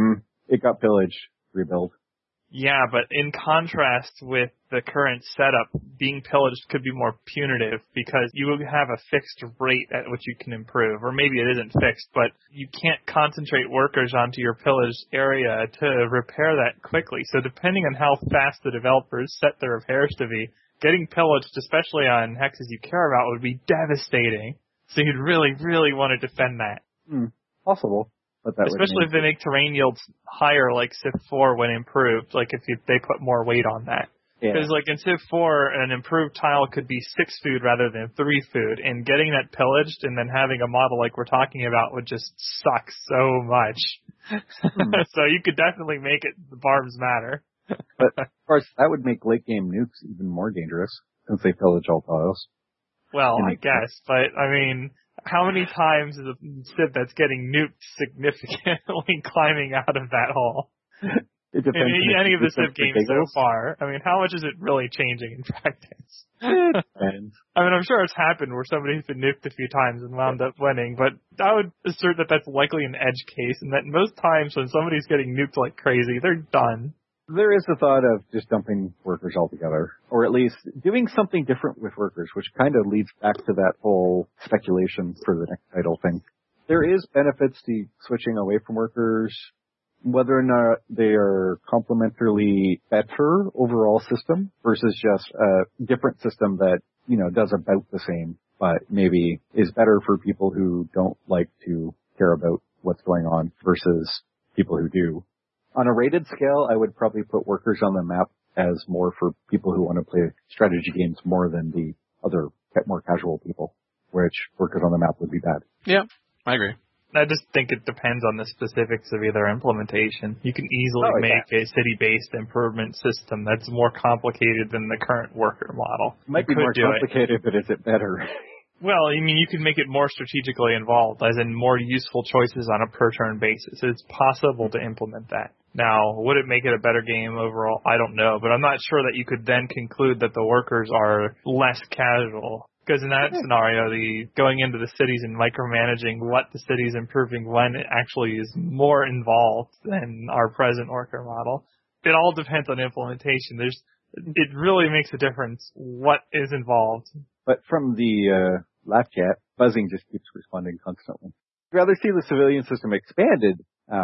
it got pillaged, rebuild. Yeah, but in contrast with the current setup, being pillaged could be more punitive because you would have a fixed rate at which you can improve. Or maybe it isn't fixed, but you can't concentrate workers onto your pillaged area to repair that quickly. So depending on how fast the developers set their repairs to be, getting pillaged, especially on hexes you care about, would be devastating. So you'd really, really want to defend that. Possible. But that especially if they make terrain yields higher, like Civ 4 when improved, like if they put more weight on that. Because like in Civ 4, an improved tile could be 6 food rather than 3 food, and getting that pillaged and then having a model like we're talking about would just suck so much. So you could definitely make it the Barbs matter. But of course, that would make late game nukes even more dangerous since they pillage all tiles. Well, I guess, but I mean, how many times is a Civ that's getting nuked significantly climbing out of that hole? It depends. In any of the Civ games so far, I mean, how much is it really changing in practice? It depends. I mean, I'm sure it's happened where somebody's been nuked a few times and wound up winning, but I would assert that that's likely an edge case, and that most times when somebody's getting nuked like crazy, they're done. There is the thought of just dumping workers altogether, or at least doing something different with workers, which kind of leads back to that whole speculation for the next title thing. There is benefits to switching away from workers, whether or not they are complementarily better overall system versus just a different system that, does about the same, but maybe is better for people who don't like to care about what's going on versus people who do. On a rated scale, I would probably put workers on the map as more for people who want to play strategy games more than the other more casual people, which workers on the map would be bad. Yeah, I agree. I just think it depends on the specifics of either implementation. You can easily make a city-based improvement system that's more complicated than the current worker model. It might be more complicated, but is it better? Well, I mean, you can make it more strategically involved, as in more useful choices on a per-turn basis. It's possible to implement that. Now, would it make it a better game overall? I don't know, but I'm not sure that you could then conclude that the workers are less casual. Because in that scenario, the going into the cities and micromanaging what the city is improving when it actually is more involved than our present worker model. It all depends on implementation. It really makes a difference what is involved. But from the laugh chat, buzzing just keeps responding constantly. I'd rather see the civilian system expanded.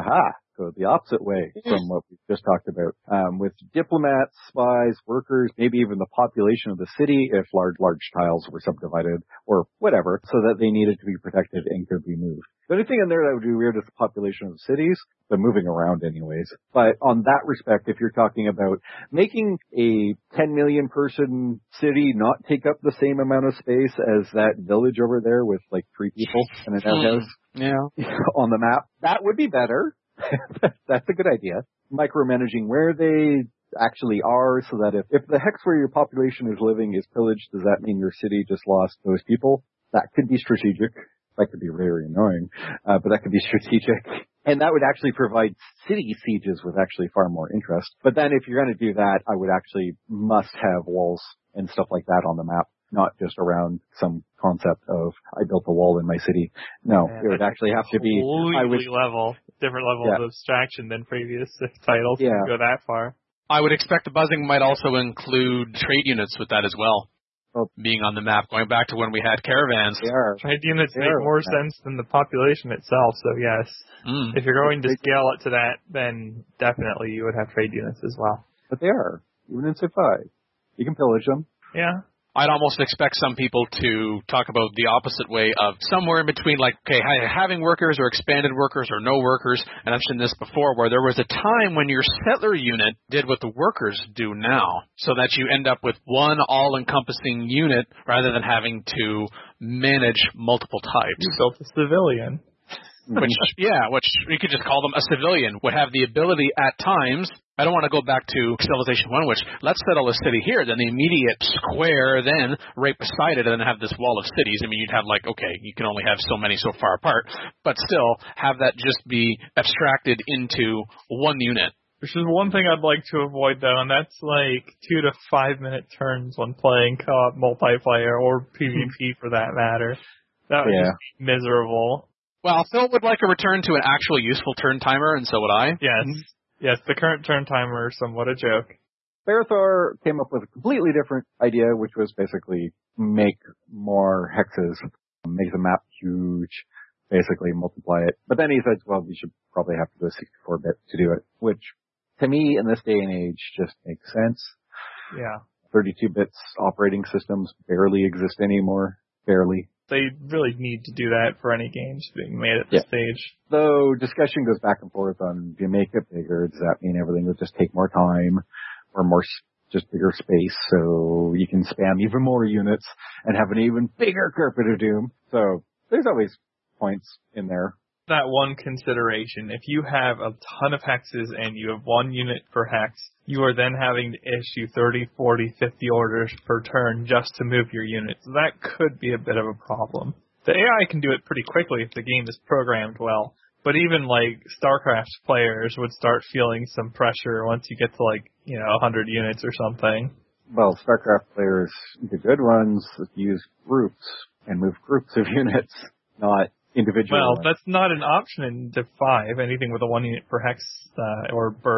Go the opposite way from what we just talked about. With diplomats, spies, workers, maybe even the population of the city if large tiles were subdivided or whatever, so that they needed to be protected and could be moved. The only thing in there that would be weird is the population of cities, but moving around anyways. But on that respect, if you're talking about making a 10 million person city not take up the same amount of space as that village over there with like 3 people and an outhouse on the map, that would be better. That's a good idea. Micromanaging where they actually are so that if the hex where your population is living is pillaged, does that mean your city just lost those people? That could be strategic. That could be very annoying, but that could be strategic. And that would actually provide city sieges with actually far more interest. But then if you're going to do that, I would actually must have walls and stuff like that on the map, not just around some concept of I built a wall in my city. No, it would actually have to be different level of abstraction than previous titles. Yeah. Go that far. I would expect the buzzing might also include trade units with that as well. Being on the map, going back to when we had caravans. Trade units make more sense than the population itself, so yes. If you're going to scale it to that, then definitely you would have trade units as well. But they are, even in Civ 5. You can pillage them. Yeah. I'd almost expect some people to talk about the opposite way of somewhere in between, like, okay, having workers or expanded workers or no workers. And I've mentioned this before, where there was a time when your settler unit did what the workers do now, so that you end up with one all-encompassing unit rather than having to manage multiple types. You built a civilian. Which you could just call them a civilian, would have the ability at times. I don't want to go back to Civilization 1, which let's settle a city here, then the immediate square, then right beside it, and then have this wall of cities. I mean, you'd have you can only have so many so far apart, but still have that just be abstracted into one unit. Which is one thing I'd like to avoid, though, and that's 2 to 5 minute turns when playing co-op multiplayer or PvP for that matter. That would just be miserable. Well, Phil would like a return to an actual useful turn timer, and so would I. Yes, the current turn timer is somewhat a joke. Bearthor came up with a completely different idea, which was basically make more hexes, make the map huge, basically multiply it. But then he said, well, we should probably have to go 64-bit to do it, which to me in this day and age just makes sense. Yeah. 32 bits operating systems barely exist anymore. Barely. They really need to do that for any games being made at this stage. Though discussion goes back and forth on, do you make it bigger? Does that mean everything will just take more time or more just bigger space so you can spam even more units and have an even bigger Carpet of Doom? So there's always points in there. That one consideration, if you have a ton of hexes and you have 1 unit per hex, you are then having to issue 30, 40, 50 orders per turn just to move your units. That could be a bit of a problem. The AI can do it pretty quickly if the game is programmed well, but even StarCraft players would start feeling some pressure once you get to 100 units or something. Well, StarCraft players, the good ones, use groups and move groups of units, not individual. Well, that's not an option in Civ 5. Anything with a 1 unit per hex or per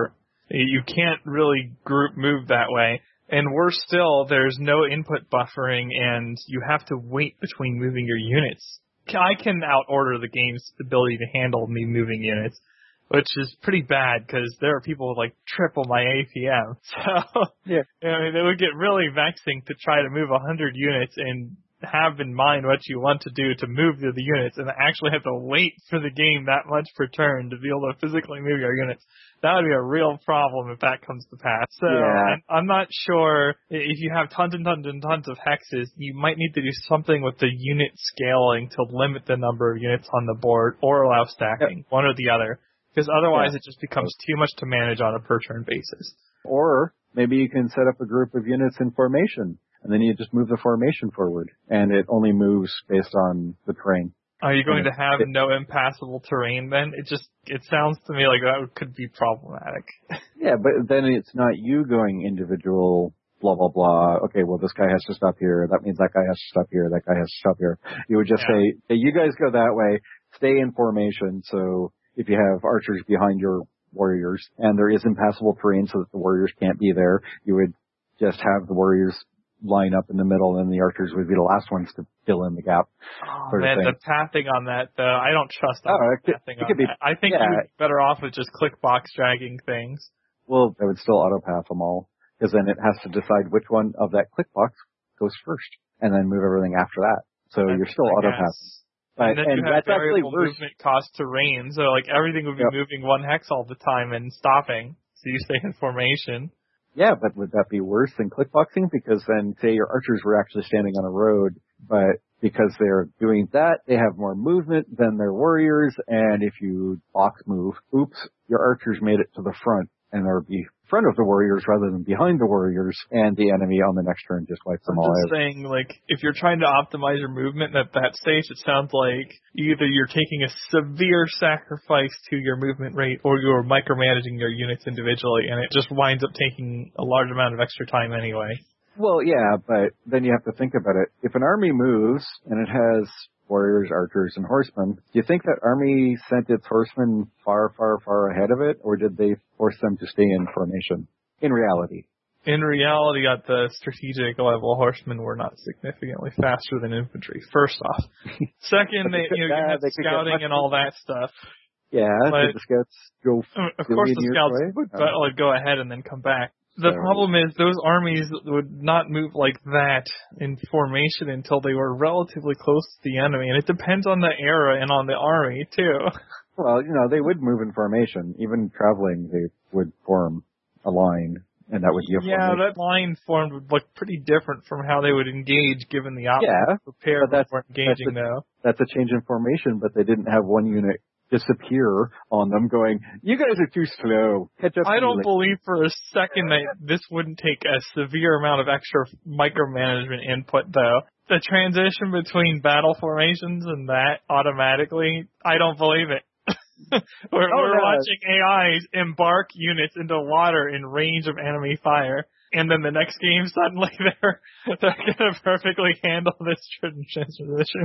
You can't really group move that way. And worse still, there's no input buffering, and you have to wait between moving your units. I can out-order the game's ability to handle me moving units, which is pretty bad because there are people with like triple my APM. So, yeah. I mean, it would get really vexing to try to move 100 units and have in mind what you want to do to move the units and actually have to wait for the game that much per turn to be able to physically move your units. That would be a real problem if that comes to pass. So I'm not sure if you have tons and tons and tons of hexes, you might need to do something with the unit scaling to limit the number of units on the board or allow stacking, one or the other. Because otherwise it just becomes too much to manage on a per turn basis. Or maybe you can set up a group of units in formation, and then you just move the formation forward, and it only moves based on the terrain. Are you going to have no impassable terrain then? It sounds to me like that could be problematic. Yeah, but then it's not you going individual blah, blah, blah. Okay, well, this guy has to stop here. That means that guy has to stop here. That guy has to stop here. You would just say, hey, you guys go that way. Stay in formation. So if you have archers behind your warriors and there is impassable terrain so that the warriors can't be there, you would just have the warriors line up in the middle, and the archers would be the last ones to fill in the gap. Oh, man, the pathing on that, though, I don't trust pathing on that. I think you'd be better off with just click box dragging things. Well, I would still auto-path them all, because then it has to decide which one of that click box goes first, and then move everything after that. So you're still auto-pathing. And you have variable movement cost terrain, so like everything would be moving one hex all the time and stopping, so you stay in formation. Yeah, but would that be worse than clickboxing? Because then, say your archers were actually standing on a road, but because they're doing that, they have more movement than their warriors, and if you box move, your archers made it to the front, and there would be front of the warriors rather than behind the warriors, and the enemy on the next turn just wipes them all out. I'm just saying, like, if you're trying to optimize your movement at that stage, it sounds like either you're taking a severe sacrifice to your movement rate, or you're micromanaging your units individually, and it just winds up taking a large amount of extra time anyway. Well, yeah, but then you have to think about it. If an army moves, and it has warriors, archers, and horsemen, do you think that army sent its horsemen far, far, far ahead of it, or did they force them to stay in formation? In reality. In reality, at the strategic level, horsemen were not significantly faster than infantry, first off. Second, you had scouting and all that stuff. Yeah, did the scouts go... Of course the scouts would go ahead and then come back. The problem is those armies would not move like that in formation until they were relatively close to the enemy, and it depends on the era and on the army, too. Well, they would move in formation. Even traveling, they would form a line, and that would be a formation. Yeah, that line formed would look pretty different from how they would engage, given the option to prepare before engaging, though. That's a change in formation, but they didn't have one unit disappear on them going, you guys are too slow. Catch up. I don't believe for a second that this wouldn't take a severe amount of extra micromanagement input, though. The transition between battle formations and that automatically, I don't believe it. We're watching AIs embark units into water in range of enemy fire, and then the next game suddenly they're going to perfectly handle this transition.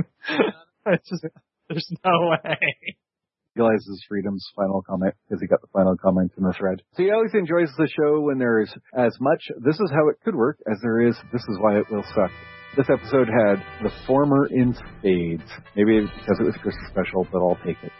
There's no way. Realizes Freedom's final comment because he got the final comment in the thread. So he always enjoys the show when there is as much "this is how it could work" as there is "this is why it will suck." This episode had the former in spades. Maybe because it was Christmas special, but I'll take it.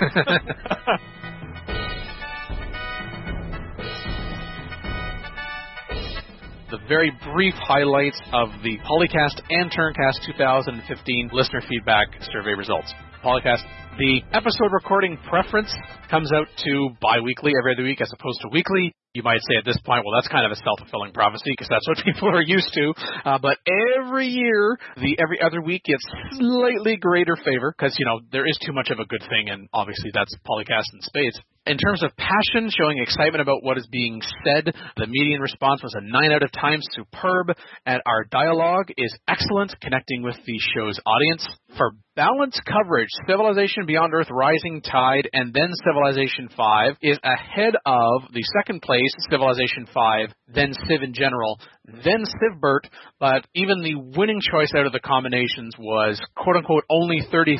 The very brief highlights of the Polycast and Turncast 2015 listener feedback survey results. Polycast, the episode recording preference comes out to bi-weekly every other week as opposed to weekly. You might say at this point, well, that's kind of a self-fulfilling prophecy because that's what people are used to. But every year, the every other week gets slightly greater favor because, there is too much of a good thing, and obviously that's Polycast in spades. In terms of passion, showing excitement about what is being said, the median response was a 9 out of 10, superb, and our dialogue is excellent, connecting with the show's audience. For balance coverage, Civilization Beyond Earth Rising Tide and then Civilization 5 is ahead of the second place, Civilization 5, then Civ in general, then Civbert, but even the winning choice out of the combinations was, quote-unquote, only 33%,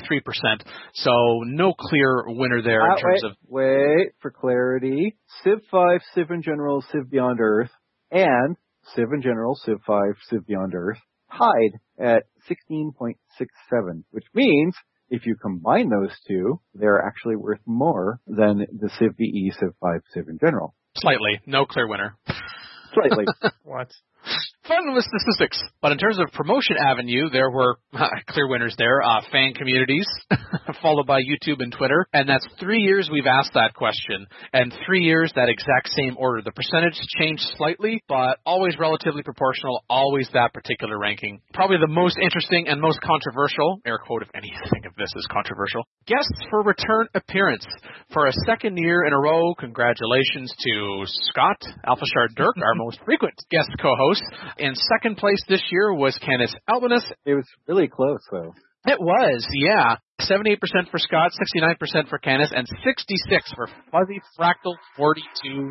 so no clear winner there in terms of... Wait, for clarity, Civ 5, Civ in general, Civ Beyond Earth, and Civ in general, Civ 5, Civ Beyond Earth, tied at 16.67, which means if you combine those two, they're actually worth more than the Civ VE, Civ 5, Civ in general. Slightly. No clear winner. Slightly. What? Fun with statistics. But in terms of promotion avenue, there were clear winners there. Fan communities, followed by YouTube and Twitter. And that's 3 years we've asked that question. And 3 years, that exact same order. The percentage changed slightly, but always relatively proportional, always that particular ranking. Probably the most interesting and most controversial, air quote if anything of this is controversial, guests for return appearance. For a second year in a row, congratulations to Scott Alphashar Dirk, our most frequent guest co-host. In second place this year was Canis Albinus. It was really close, though. It was, yeah. 78% for Scott, 69% for Canis, and 66% for Fuzzy Fractal 42.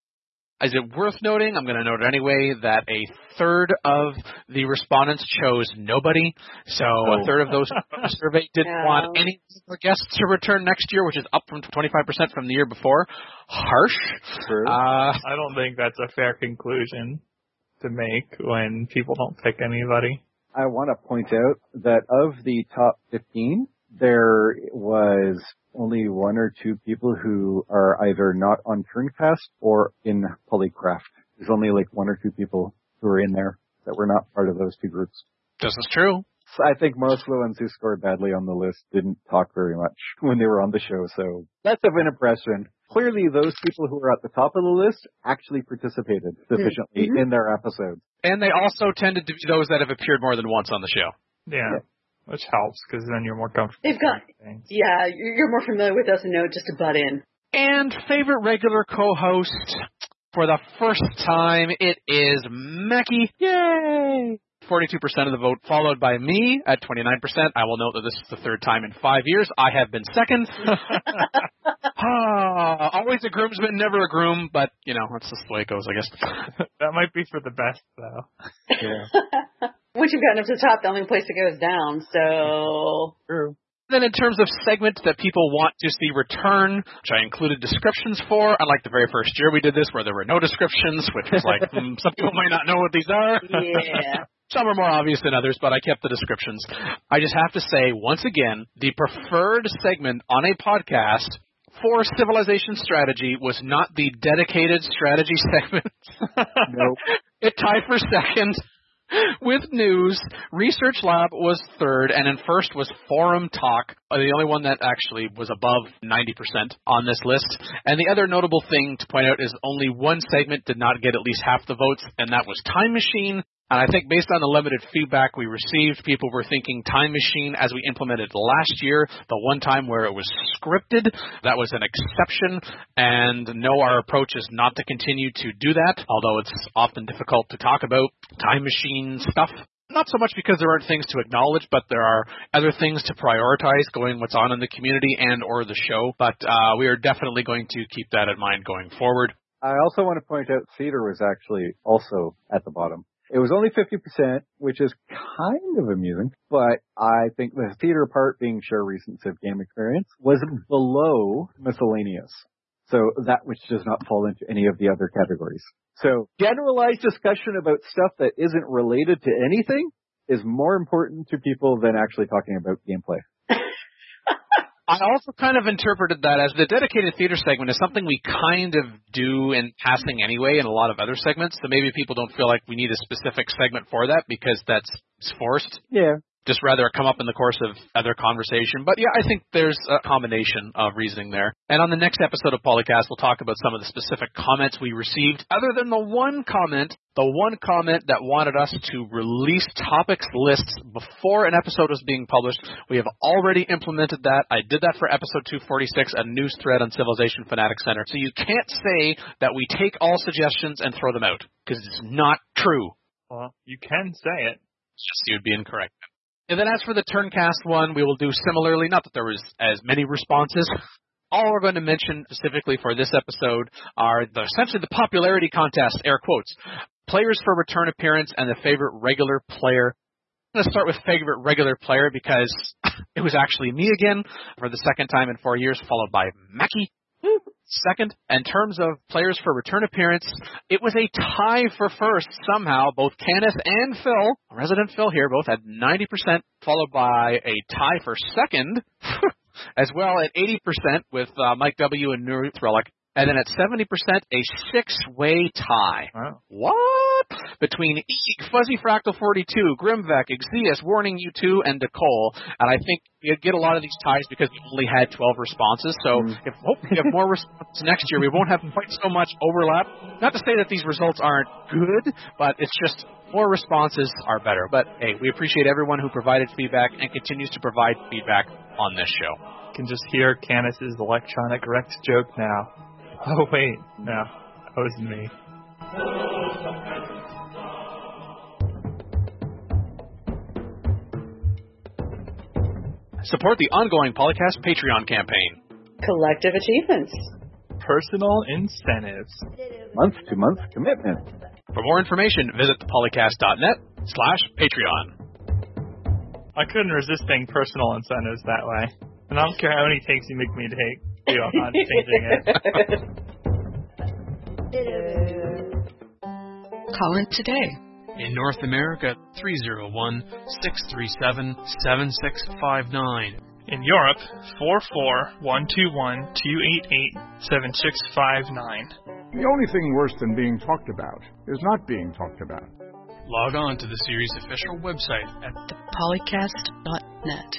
Is it worth noting, I'm going to note it anyway, that a third of the respondents chose nobody. So a third of those surveyed didn't want any guests to return next year, which is up from 25% from the year before. Harsh. True. I don't think that's a fair conclusion to make when people don't pick anybody. I want to point out that of the top 15, there was only one or two people who are either not on Turncast or in Polycraft. There's only like one or two people who are in there that were not part of those two groups. This is true. So I think most of the ones who scored badly on the list didn't talk very much when they were on the show, so less of an impression. Clearly, those people who were at the top of the list actually participated sufficiently in their episodes. And they also tended to be those that have appeared more than once on the show. Yeah. Which helps, because then you're more comfortable. You're more familiar with us and know just to butt in. And favorite regular co-host, for the first time, it is Mackie. Yay! 42% of the vote, followed by me at 29%. I will note that this is the third time in 5 years I have been second. Always a groomsman, never a groom, but, that's just the way it goes, I guess. That might be for the best, though. Yeah. Once you've gotten up to the top, the only place to go is down, so... True. Then in terms of segments that people want to see return, which I included descriptions for, unlike the very first year we did this where there were no descriptions, which was like, some people might not know what these are. Yeah. Some are more obvious than others, but I kept the descriptions. I just have to say, once again, the preferred segment on a podcast for Civilization Strategy was not the dedicated strategy segment. Nope. It tied for second. With news, Research Lab was third, and in first was Forum Talk, the only one that actually was above 90% on this list. And the other notable thing to point out is only one segment did not get at least half the votes, and that was Time Machine. And I think based on the limited feedback we received, people were thinking Time Machine as we implemented last year, the one time where it was scripted, that was an exception. And no, our approach is not to continue to do that, although it's often difficult to talk about Time Machine stuff. Not so much because there aren't things to acknowledge, but there are other things to prioritize going what's on in the community and or the show. But we are definitely going to keep that in mind going forward. I also want to point out theater was actually also at the bottom. It was only 50%, which is kind of amusing, but I think the theater part, being share recent Civ game experience, was below miscellaneous. So that which does not fall into any of the other categories. So generalized discussion about stuff that isn't related to anything is more important to people than actually talking about gameplay. I also kind of interpreted that as the dedicated theater segment is something we kind of do in passing anyway in a lot of other segments, so maybe people don't feel like we need a specific segment for that because that's forced. Yeah. Just rather come up in the course of other conversation. But yeah, I think there's a combination of reasoning there. And on the next episode of Polycast, we'll talk about some of the specific comments we received. Other than the one comment that wanted us to release topics lists before an episode was being published, we have already implemented that. I did that for episode 246, a news thread on Civilization Fanatics Center. So you can't say that we take all suggestions and throw them out, because it's not true. Well, you can say it. It's just you'd be incorrect. And then as for the Turncast one, we will do similarly. Not that there was as many responses. All we're going to mention specifically for this episode are essentially the popularity contest, air quotes, players for return appearance, and the favorite regular player. I'm going to start with favorite regular player because it was actually me again for the second time in 4 years, followed by Mackie. Second, in terms of players for return appearance, it was a tie for first somehow. Both Kenneth and Phil, resident Phil here, both had 90%, followed by a tie for second, as well at 80% with Mike W. and Nuru Threllick. And then at 70%, a six-way tie. Wow. What? Between Eek, Fuzzy Fractal 42, Grimvec, Xeus, Warning U2, and Nicole. And I think you get a lot of these ties because we only had 12 responses. So if hopefully we have more responses next year, we won't have quite so much overlap. Not to say that these results aren't good, but it's just more responses are better. But hey, we appreciate everyone who provided feedback and continues to provide feedback on this show. You can just hear Canis's electronic Rex joke now. Oh, wait. No. That was me. Support the ongoing Polycast Patreon campaign. Collective achievements. Personal incentives. Month-to-month commitment. For more information, visit thepolycast.net/Patreon. I couldn't resist saying personal incentives that way. And I don't care how many takes you make me take. I'm not changing it. Call in today. In North America, 301-637-7659. In Europe, 44121-288-7659. The only thing worse than being talked about is not being talked about. Log on to the series' official website at thepolycast.net.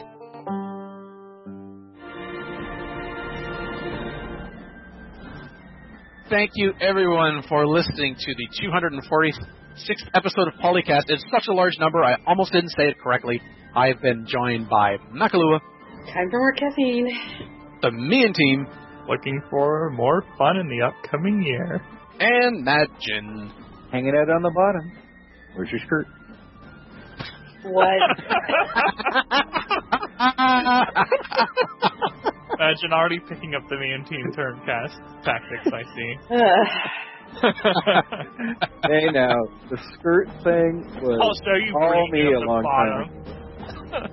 Thank you, everyone, for listening to the 246th episode of Polycast. It's such a large number, I almost didn't say it correctly. I've been joined by Makalua. Time for more caffeine. The Mian team. Looking for more fun in the upcoming year. And Mad Jin. Hanging out on the bottom. Where's your skirt? What? Imagine already picking up the main team Turncast tactics, I see. Hey, now, the skirt thing was Also, you all bring me up a the long bottom. time.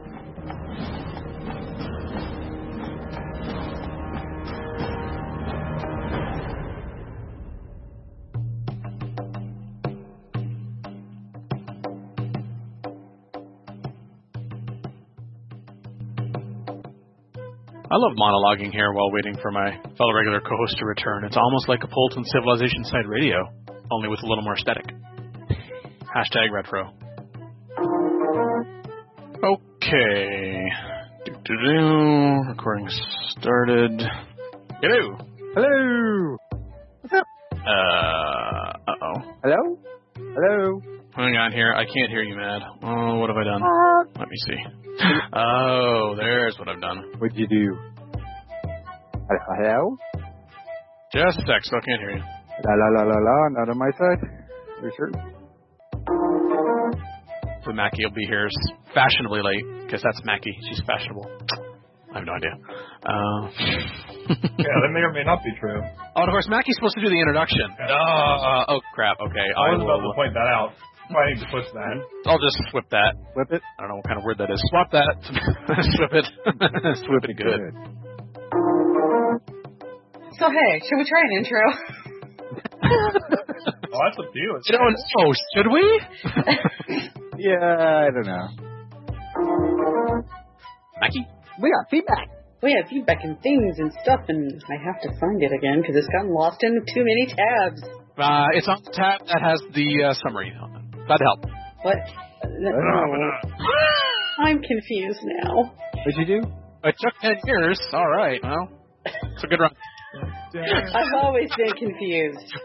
I love monologuing here while waiting for my fellow regular co-host to return. It's almost like a Polton Civilization side radio, only with a little more static. #retro. Okay. Recording started. Hello. Hello. What's up? Uh-oh. Hello? Hello? Hang on here. I can't hear you, Mad. Oh, what have I done? Let me see. Oh, there's what I've done. What'd you do? Hello? Just a sec, still can't hear you. La la la la la, not on my side. Are you sure? So Mackie will be here fashionably late, because that's Mackie. She's fashionable. I have no idea. Yeah, that may or may not be true. Oh, and of course, Mackie's supposed to do the introduction. Oh, crap. Okay. I was about to point that out. I need to push that. I'll just swip that. Whip it? I don't know what kind of word that is. Swap that. Swip it. Swip it good. So, hey, should we try an intro? Well, that's up to you. You don't know. Should we? Yeah, I don't know. Mackie? We got feedback. We have feedback and things and stuff, and I have to find it again because it's gotten lost in too many tabs. It's on the tab that has the summary on it. Glad to help. What? I'm confused now. What'd you do? It took 10 years. All right. Well, it's a good run. I've always been confused.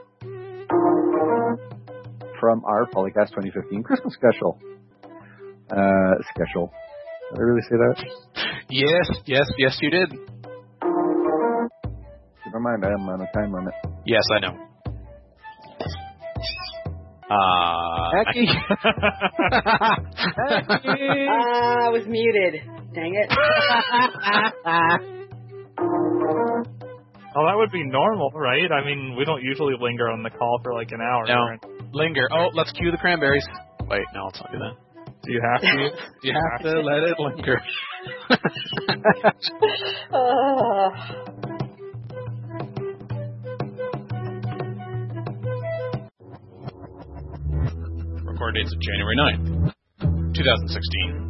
From our Polycast 2015 Christmas special. Special. Did I really say that? Yes, you did. Never mind, I'm on a time limit. Yes, I know. Becky. I was muted. Dang it. Oh, that would be normal, right? I mean, we don't usually linger on the call for like an hour. No. Linger. Oh, let's cue the cranberries. Wait, no, I'll tell you that. Do you have to? You have to let it linger. Record dates of January 9th, 2016.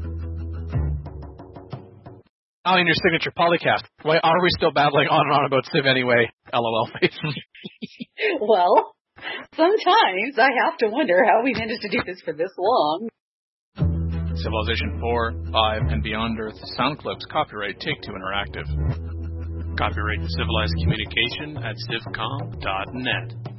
Oh, and your signature polycast. Why are we still babbling on and on about Civ anyway? LOL face. Well, sometimes I have to wonder how we managed to do this for this long. Civilization 4, 5, and Beyond Earth sound clips copyright Take-Two Interactive. Copyright Civilized Communication at civcom.net.